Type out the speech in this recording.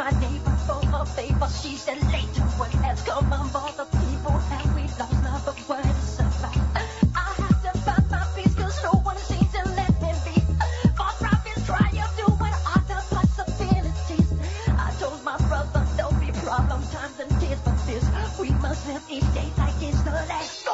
my neighbor for a favor. She said later what has come on for the people, and we lost love, but what is survive? I have to find my peace, cause no one seems to let me be. For profits triumph, doing all the possibilities. I told my brother there'll be problem times and tears, but this we must live each day like it's the last.